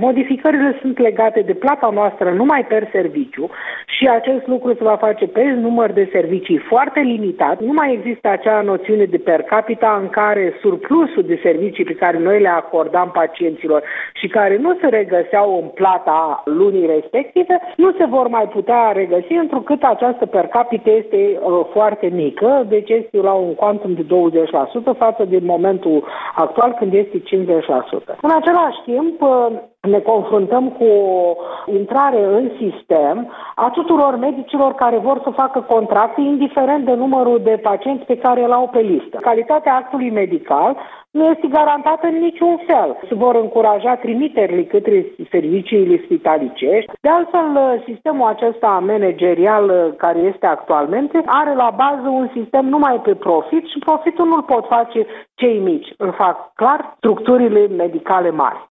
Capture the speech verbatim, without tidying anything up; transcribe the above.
Modificările sunt legate de plata noastră numai per serviciu și acest lucru se va face pe număr de servicii foarte limitat. Nu mai există acea noțiune de per capita în care surplusul de servicii pe care noi le acordam pacienților și care nu se regăseau în plata lunii respective, nu se vor mai putea regăsi, întrucât această per capita este uh, foarte mică, deci este la un quantum de douăzeci la sută față de momentul actual când este cincizeci la sută. În același timp, uh, ne confruntăm cu o intrare în sistem a tuturor medicilor care vor să facă contracte, indiferent de numărul de pacienți pe care îl au pe listă. Calitatea actului medical nu este garantată în niciun fel. Se vor încuraja trimiterile către serviciile spitalicești. De altfel, sistemul acesta managerial care este actualmente are la bază un sistem numai pe profit și profitul nu-l pot face cei mici. Îl fac clar structurile medicale mari.